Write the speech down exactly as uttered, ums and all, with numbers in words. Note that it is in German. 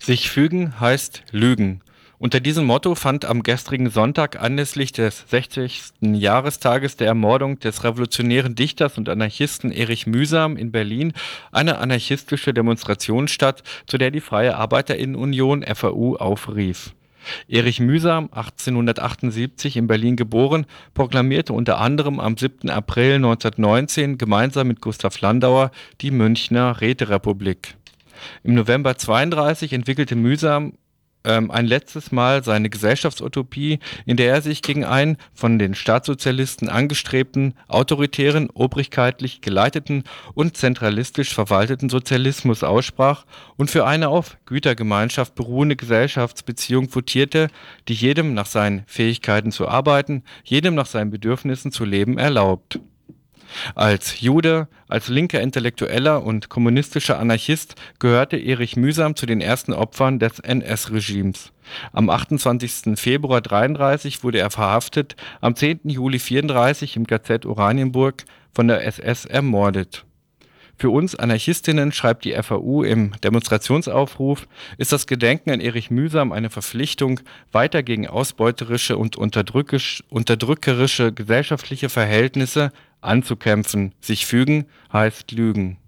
Sich fügen heißt lügen. Unter diesem Motto fand am gestrigen Sonntag anlässlich des sechzigsten Jahrestages der Ermordung des revolutionären Dichters und Anarchisten Erich Mühsam in Berlin eine anarchistische Demonstration statt, zu der die Freie Arbeiterinnenunion F A U aufrief. Erich Mühsam, achtzehnhundertachtundsiebzig in Berlin geboren, proklamierte unter anderem am siebten April neunzehnhundertneunzehn gemeinsam mit Gustav Landauer die Münchner Räterepublik. Im November zweiunddreißig entwickelte Mühsam ähm, ein letztes Mal seine Gesellschaftsutopie, in der er sich gegen einen von den Staatssozialisten angestrebten, autoritären, obrigkeitlich geleiteten und zentralistisch verwalteten Sozialismus aussprach und für eine auf Gütergemeinschaft beruhende Gesellschaftsbeziehung votierte, die jedem nach seinen Fähigkeiten zu arbeiten, jedem nach seinen Bedürfnissen zu leben erlaubt. Als Jude, als linker Intellektueller und kommunistischer Anarchist gehörte Erich Mühsam zu den ersten Opfern des N S-Regimes. Am achtundzwanzigsten Februar dreiunddreißig wurde er verhaftet, am zehnten Juli vierunddreißig im K Z Oranienburg von der S S ermordet. Für uns Anarchistinnen, schreibt die F A U im Demonstrationsaufruf, ist das Gedenken an Erich Mühsam eine Verpflichtung, weiter gegen ausbeuterische und unterdrückisch, unterdrückerische gesellschaftliche Verhältnisse anzukämpfen. Sich fügen heißt lügen.